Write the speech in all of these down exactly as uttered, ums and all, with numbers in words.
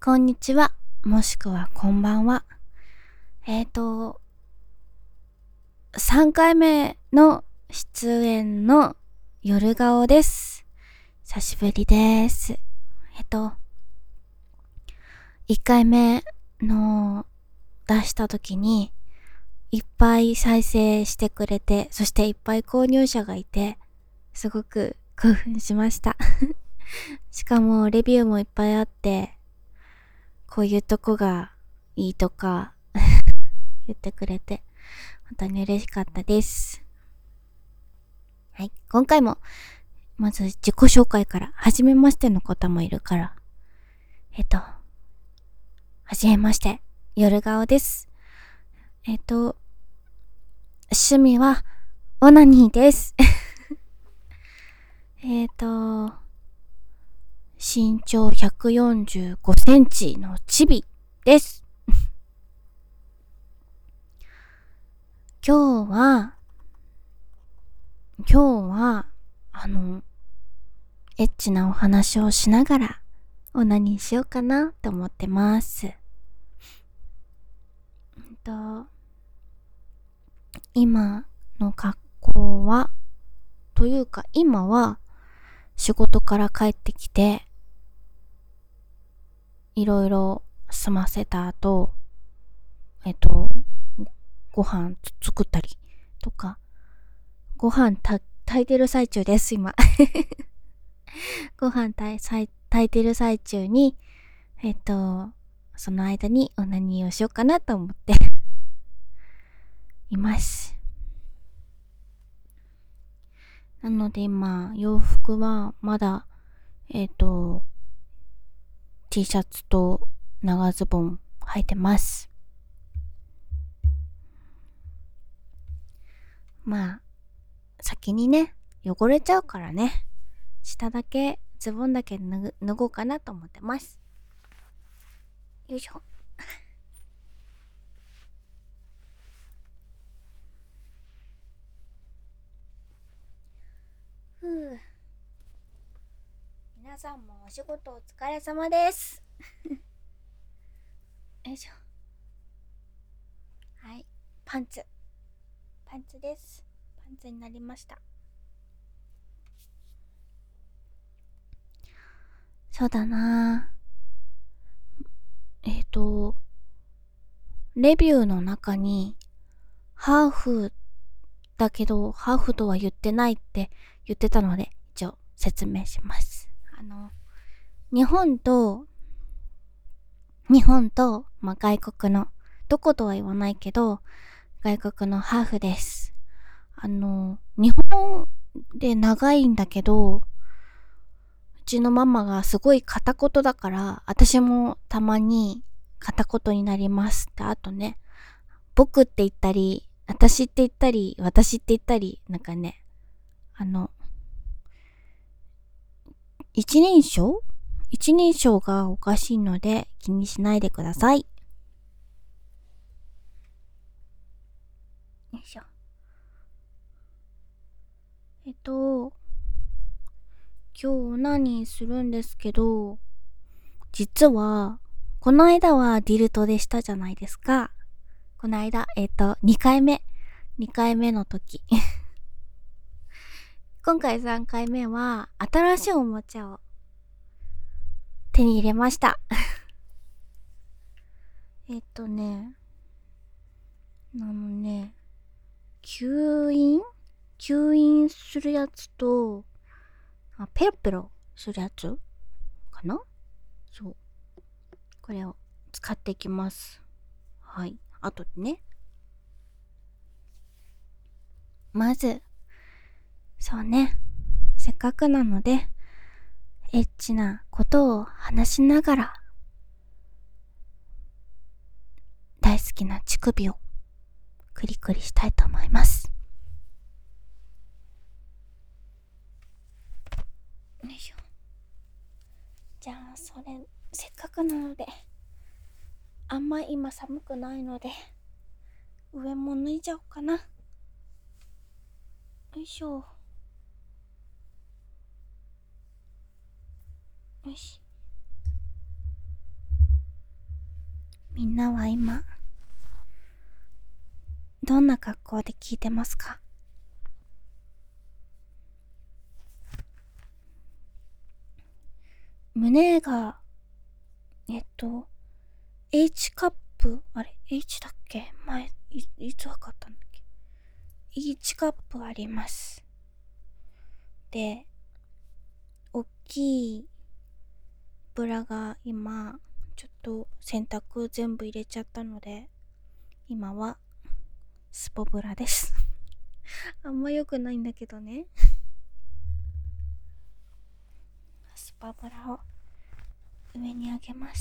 こんにちは、もしくはこんばんは。えーと、さんかいめの出演の夜顔です。久しぶりです。えっと、いっかいめの出した時に、いっぱい再生してくれて、そしていっぱい購入者がいて、すごく興奮しました。しかもレビューもいっぱいあって、こういうとこがいいとか言ってくれて、本当に嬉しかったです。はい。今回も、まず自己紹介から、はじめましての方もいるから。えっと、はじめまして、夜顔です。えっと、趣味は、オナニーです。えっと、身長ひゃくよんじゅうごセンチのチビです。今日は、今日は、あの、エッチなお話をしながら、オナニーしようかなって思ってます。えっと、今の学校は、というか今は仕事から帰ってきて、いろいろ済ませた後、えっと、ご飯作ったりとか、ご飯た炊いてる最中です、今。ご飯炊いてる最中に、えっと、その間にオナニーをしようかなと思っています。なので今、洋服はまだ、えっと、T シャツと長ズボン履いてます。まあ、先にね、汚れちゃうからね。下だけ、ズボンだけ脱ぐ、脱ごうかなと思ってます。よいしょ。ふう。皆さんもお仕事お疲れ様です。よいしょ。はい。パンツ。パンツです。パンツになりました。そうだなえっと、レビューの中に、ハーフだけど、ハーフとは言ってないって言ってたので、一応説明します。あの、日本と、日本と、まあ、外国の、どことは言わないけど、外国のハーフです。あの、日本で長いんだけど、うちのママがすごい片言だから、私もたまに片言になりますって、あとね、僕って言ったり、私って言ったり、私って言ったり、なんかね、あの、一人称一人称がおかしいので気にしないでください。よいしょ。えっと、今日何するんですけど、実は、この間はディルトでしたじゃないですか。この間、えっと、にかいめ。にかいめの時。今回さんかいめは、新しいおもちゃを手に入れました。えっとね、あのね、吸引吸引するやつと、あ、ペロペロするやつかな。そう。これを使っていきます。はい。あとね。まず、そうね。せっかくなので、エッチなことを話しながら、大好きな乳首をクリクリしたいと思います。よいしょ。じゃあ、それ、せっかくなので、あんま今寒くないので、上も脱いじゃおうかな。よいしょ。よし。 みんなは今どんな格好で聞いてますか？胸がえっと H カップ、あれ H だっけ、前 い, いつわかったんだっけ。 H カップあります。で、おっきいブラが今ちょっと洗濯全部入れちゃったので、今はスポブラですあんま良くないんだけどねスポブラを上に上げます。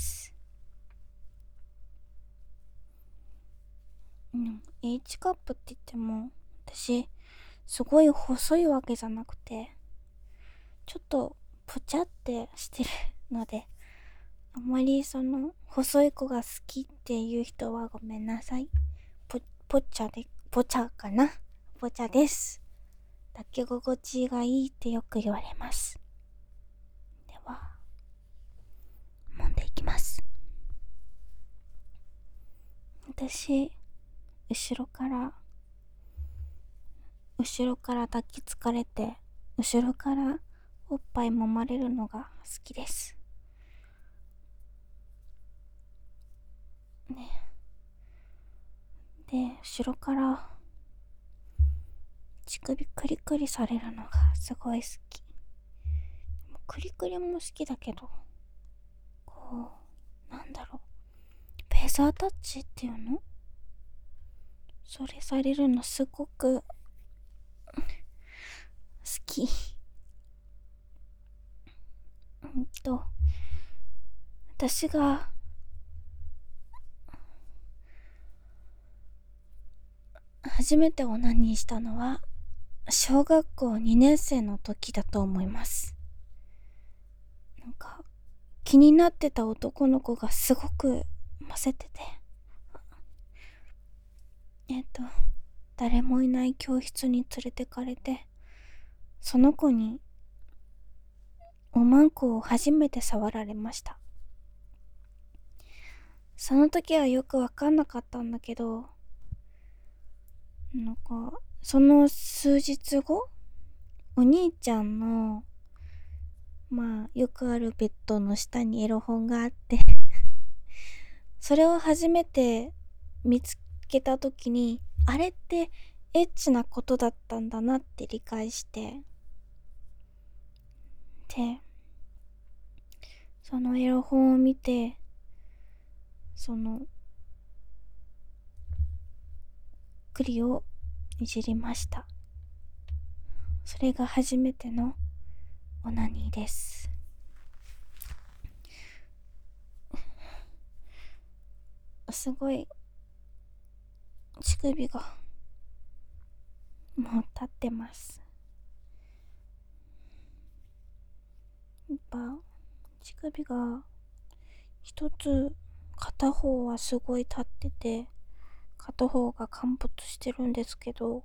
うん、H カップって言っても私すごい細いわけじゃなくて、ちょっとぽちゃってしてるので、あんまりその細い子が好きっていう人はごめんなさい。ぽぽっちゃでぽちゃかなぽちゃです。抱き心地がいいってよく言われます。では揉んでいきます。私後ろから後ろから抱きつかれて、後ろからおっぱい揉まれるのが好きですね。で、後ろから乳首クリクリされるのがすごい好き。クリクリも好きだけど、こうなんだろう、フェザータッチっていうの、それされるのすごく好き。うんと私が初めてオナニーしたのは小学校にねん生の時だと思います。なんか気になってた男の子がすごくませてて、えっと誰もいない教室に連れてかれて、その子におまんこを初めて触られました。その時はよくわかんなかったんだけど、なんかその数日後、お兄ちゃんのまあよくあるベッドの下にエロ本があってそれを初めて見つけた時に、あれってエッチなことだったんだなって理解して、でそのエロ本を見て、そのクリをいじりました。それが初めてのオナニーです。すごい乳首がもう立ってます。やっぱ乳首が一つ、片方はすごい立ってて片方が陥没してるんですけど、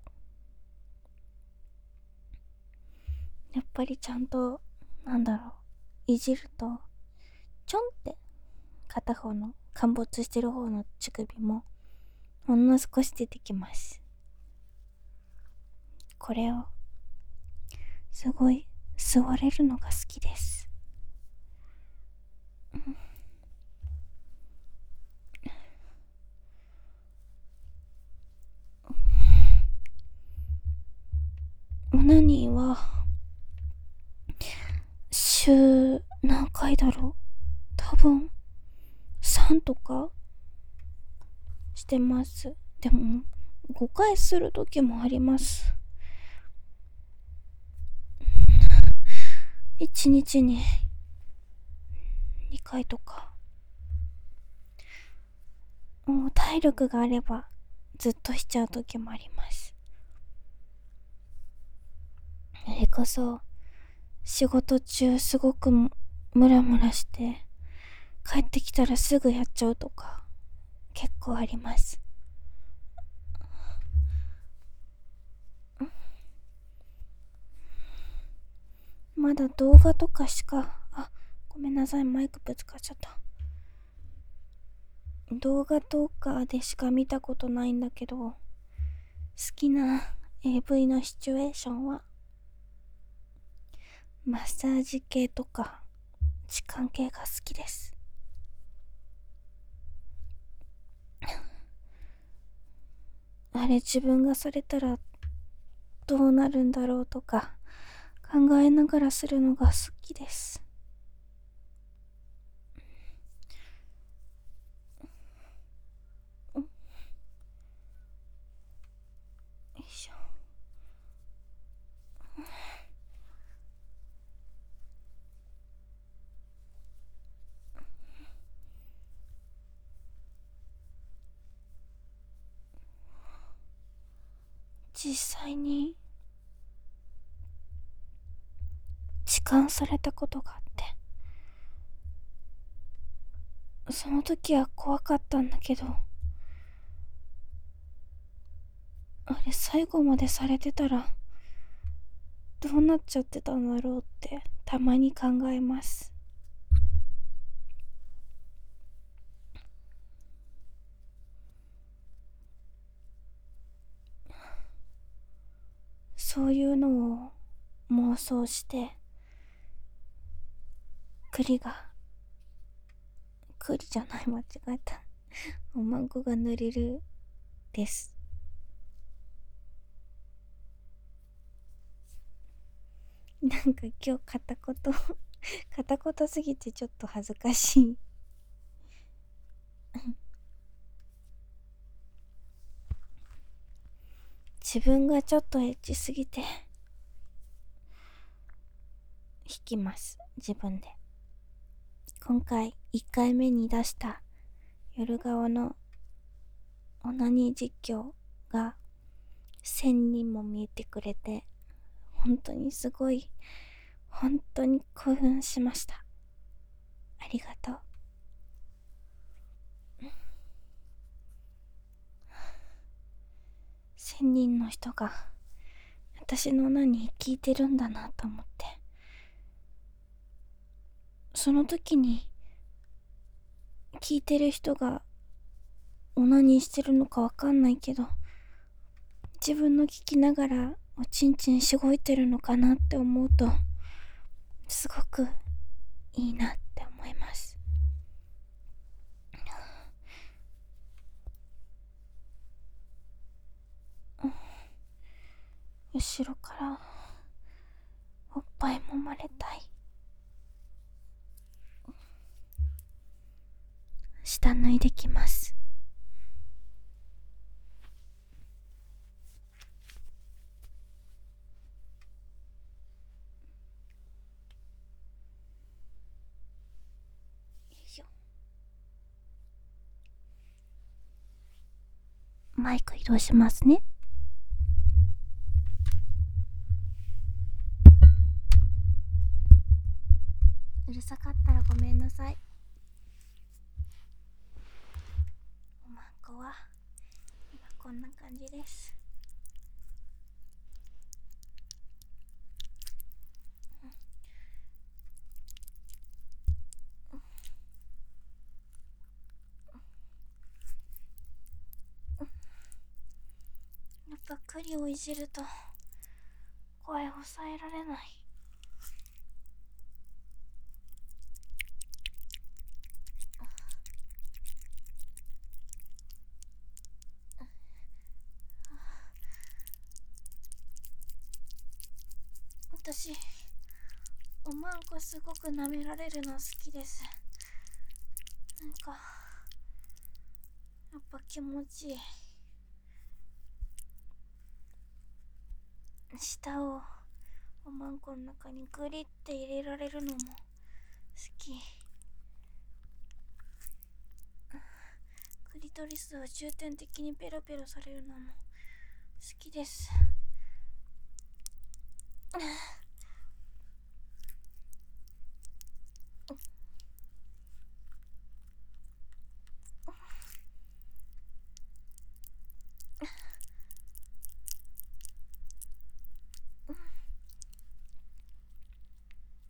やっぱりちゃんとなんだろう、いじるとちょんって片方の陥没してる方の乳首もほんの少し出てきます。これをすごい吸われるのが好きです、うん、オナニーは週何回だろう、多分さんとかしてます。でもごかいする時もあります。いちにちににかいとか。もう体力があればずっとしちゃう時もあります。それこそ仕事中すごくムラムラして帰ってきたらすぐやっちゃうとか結構あります。まだ動画とかしか、あ、ごめんなさい、マイクぶつかっちゃった。 動画とかでしか見たことないんだけど、好きな エーブイ のシチュエーションはマッサージ系とか時間系が好きです。あれ自分がされたらどうなるんだろうとか考えながらするのが好きです。よいしょ。実際に痴漢されたことがあって、その時は怖かったんだけど、あれ最後までされてたらどうなっちゃってたんだろうってたまに考えます。そういうのを妄想して栗が栗じゃない間違えたおまんこが塗れるです。なんか今日片言片言すぎてちょっと恥ずかしい自分がちょっとエッチすぎて引きます。自分で今回いっかいめに出した夜顔のオナニー実況がせんにんも見えてくれて、本当にすごい本当に興奮しました。ありがとう。せんにんの人が私のオナニー聞いてるんだなと思って、その時に聞いてる人がオナニーしてるのかわかんないけど、自分の聞きながらおちんちんしごいてるのかなって思うとすごくいいなって思います。後ろからおっぱい揉まれたい。下脱いできます。マイク移動しますね。うるさかったらごめんなさい。おまんこは今こんな感じです。やっぱ栗をいじると声抑えられない。私おまんこすごく舐められるの好きです。なんかやっぱ気持ちいい。舌をおまんこの中にグリって入れられるのも好き。クリトリスを重点的にペロペロされるのも好きです。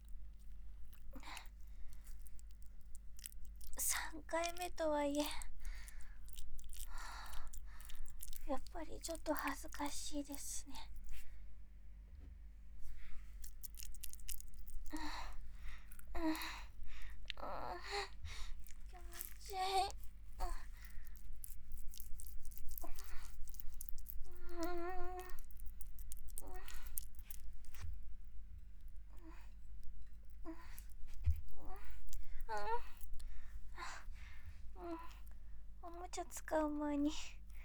さんかいめとはいえやっぱりちょっと恥ずかしいですね。うんうんうん、気持ちいい。うんうんうん、おもちゃ使う前にいっ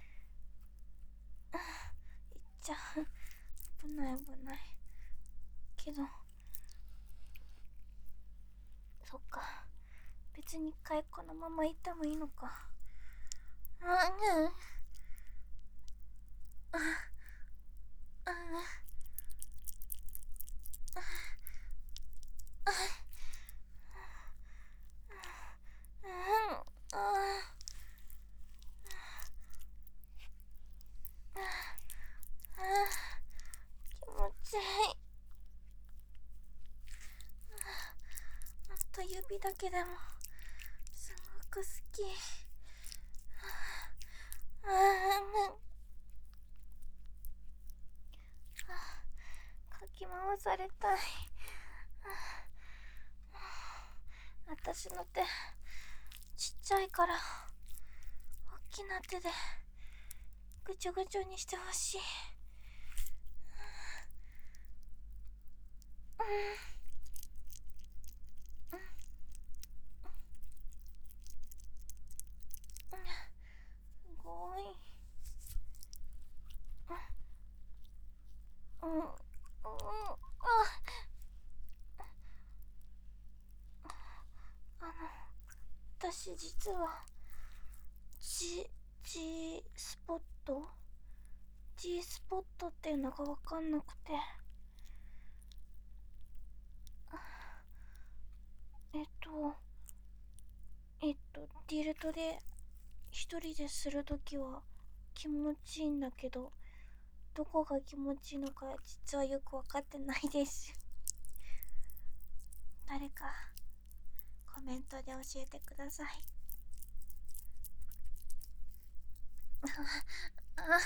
ちゃう。危ない危ないけど、そっか、別に一回このまま行ってもいいのか。あうんああうんあ気持ちいい。ほんと指だけでもすごく好き。ああかき回されたい。私の手ちっちゃいから大きな手でぐちょぐちょにしてほしい。すごい。うんうんうん、あの私実は G, G スポット G スポットっていうのが分かんなくて、えっとえっとディルトで一人でするときは気持ちいいんだけど、どこが気持ちいいのか実はよく分かってないです。誰かコメントで教えてください。ああ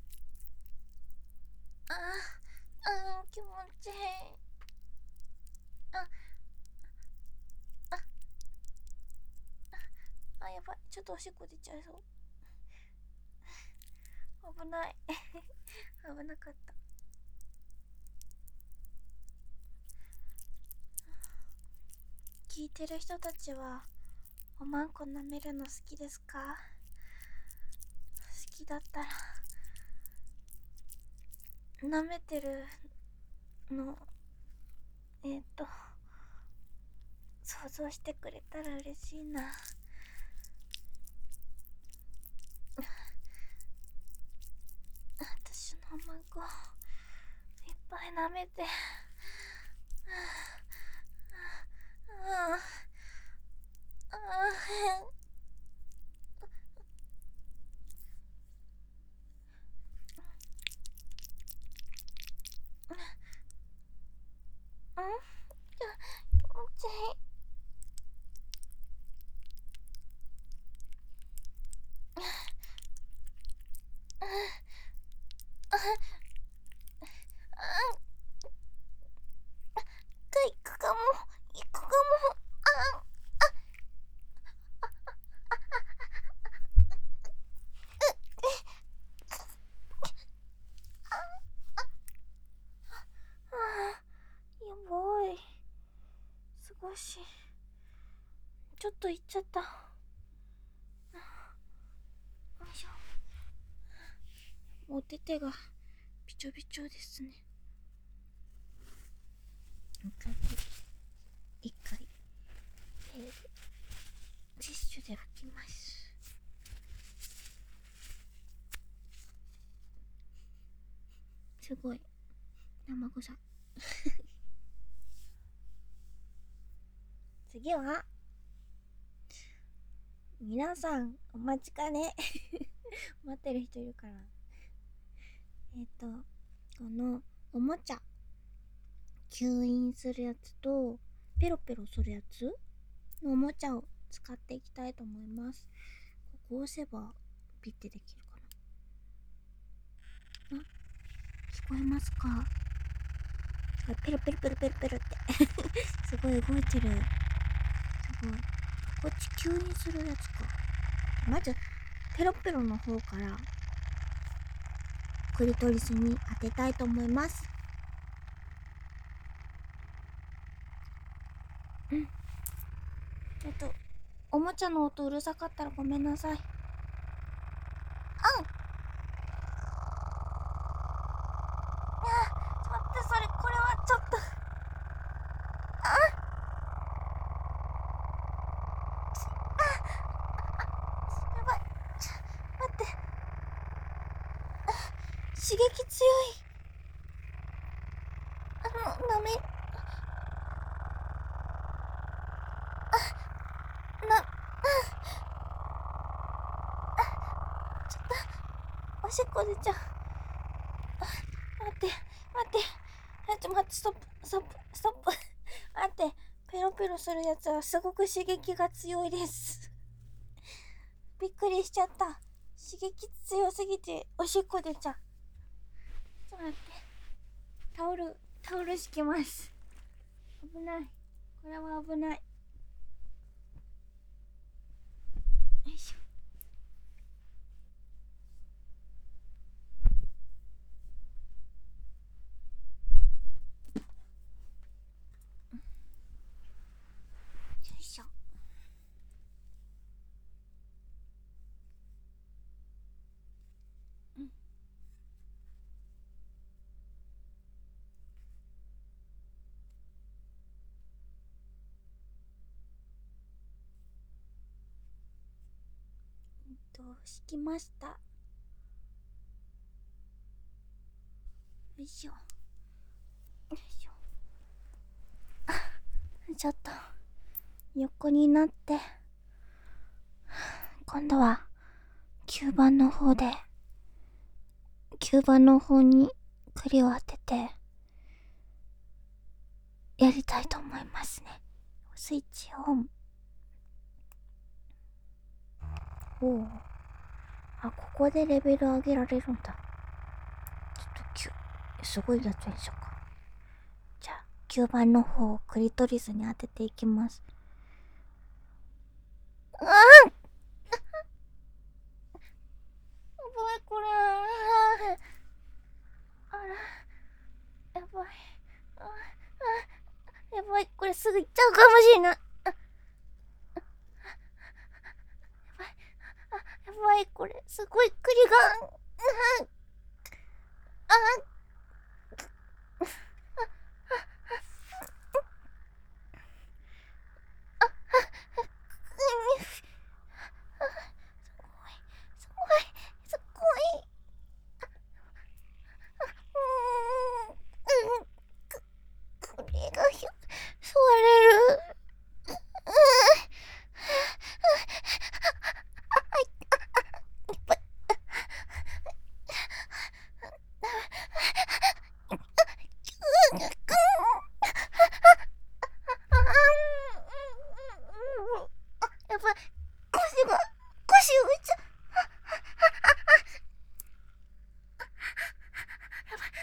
ああ、気持ちいい。あああ、やばい、ちょっとおしっこ出ちゃいそう。危ない危なかった。聞いてる人たちはおまんこ舐めるの好きですか？好きだったら舐めてるのえっと想像してくれたら嬉しいな。私のおまんこいっぱい舐めて、ああああうん、気持ちいい。行くかも行くかも。ああ、やばい、少しちょっと行っちゃった。よいしょ。お手手がびちょびちょですね。一回ティッシュで拭きます。すごい生臭い次は皆さんお待ちかね待ってる人いるから、えっ、とこのおもちゃ吸引するやつとペロペロするやつのおもちゃを使っていきたいと思います。ここ押せばピッてできるかな。 聞こえますか？ペロペロペロペロペロってすごい動いてる。すごい。こっち急にするやつか。まずペロペロの方からクリトリスに当てたいと思います。うん。えっとおもちゃの音うるさかったらごめんなさい。うん。待って、それこれはちょっとああやばい。ちょ待って、刺激強い。あのなめなちょっとおしっこ出ちゃう。待って待ってえちょ待って、ストップストップストップ待って、ペロペロするやつはすごく刺激が強いですびっくりしちゃった。刺激強すぎておしっこ出ちゃう。ちょっと待って、タオルタオル敷きます。危ない、これは危ない。よいしょ。よいしょ。うん。えっと敷きました。よいしょよいしょ。あ、ちょっと横になって今度は吸盤の方で吸盤の方に栗を当ててやりたいと思いますね。スイッチオン。おお、あ、ここでレベル上げられるんだ。ちょっとキュすごいやつにしようか。じゃあ吸盤の方をクリトリスに当てていきます。うんやばいこれ。あらやばい。ああやばい、これすぐ行っちゃうかもしれない。やばい、これすごい栗が、うん、あすごいすごい。うんうん、これがひょ座れる。うんやばい、腰が腰動いちゃう。やばい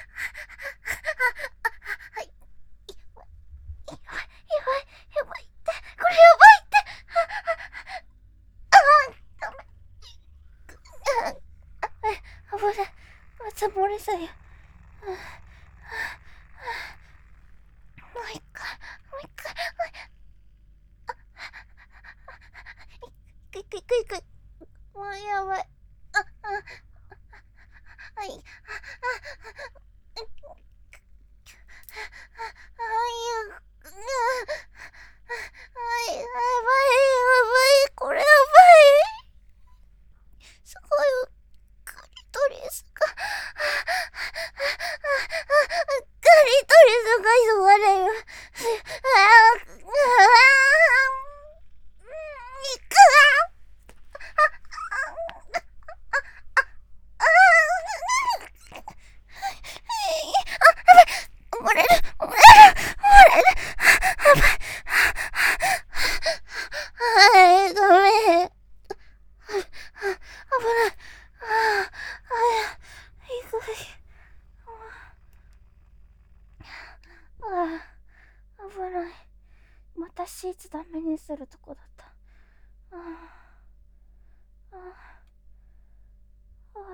はい、やばいやばいやばいって、これやばいって。ああダメ。あ危ない、また漏れそうよ。もう一回もう一回いくいくいくいく。もうやばい。ああはい。ああはいはいやばいやばい、これやばい。すごいクリトリスがシーツダメにするとこだった。あああ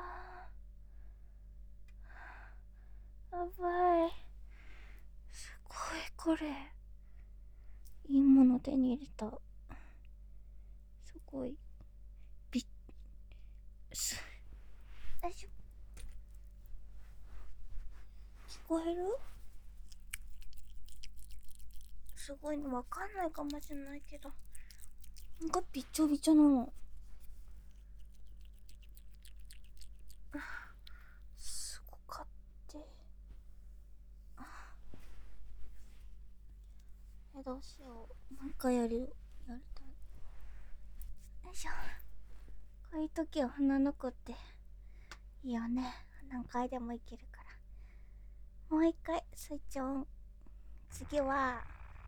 あやばい。すごいこれ。いいもの手に入れた。すごい。びっ、す、よいしょ。聞こえる？すごいのわかんないかもしれないけど。なんかびっちょびちょなの。すごかって。え、どうしよう。もう一回やる、やりたい。よいしょ。こういう時は鼻の子っていいよね。何回でもいけるから。もう一回スイッチオン。次は、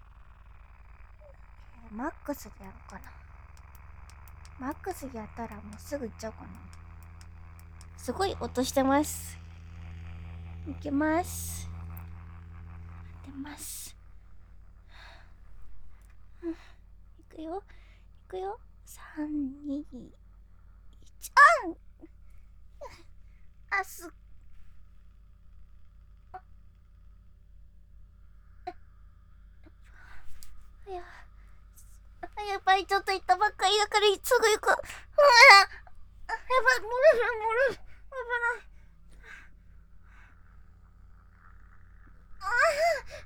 えー、マックスでやろうかな。マックスでやったらもうすぐいっちゃおうかな。すごい音してます。いきます。出ます。うん、いくよ。いくよ。さん、に、いち、あんあ、すっいや、やばい、ちょっと行ったばっかりだからすぐ行く。うわ、やばい、漏れる、漏れる。危ない。ああ。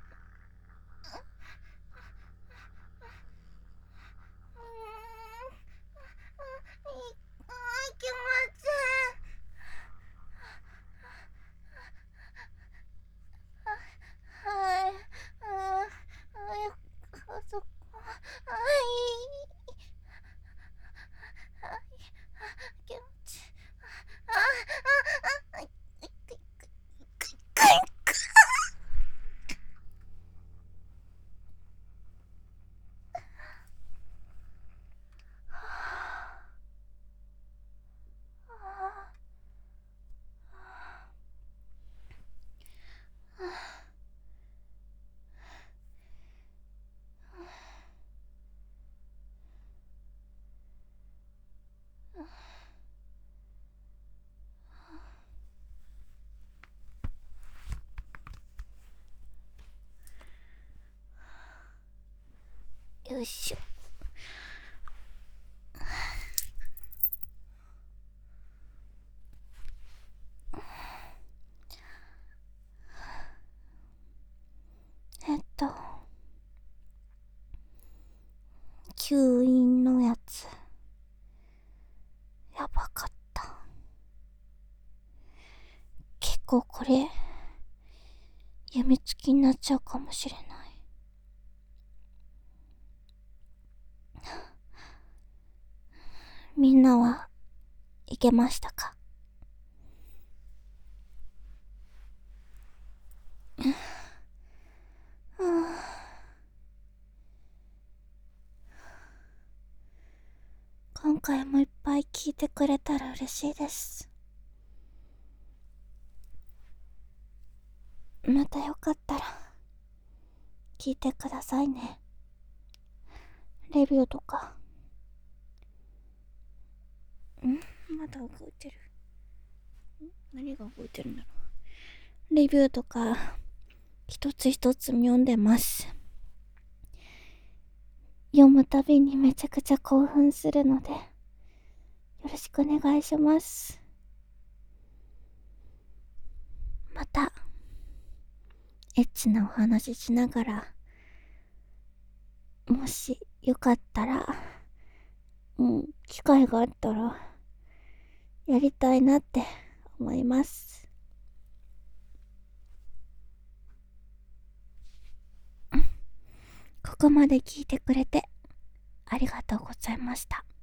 気持ちいい。はい、ああ、そこ、はい、はい、気持ちいい。ああ、ああ、いくいくいくいくいく。よいしょ。えっと吸引のやつやばかった。結構これやみつきになっちゃうかもしれない。みんなはいけましたか？今回もいっぱい聞いてくれたら嬉しいです。またよかったら聞いてくださいね。レビューとか。ん？まだ動いてる。ん？何が動いてるんだろう。レビューとか一つ一つ読んでます。読むたびにめちゃくちゃ興奮するのでよろしくお願いします。またエッチなお話ししながら、もしよかったら、うん、機会があったらやりたいなって思います。ここまで聞いてくれてありがとうございました。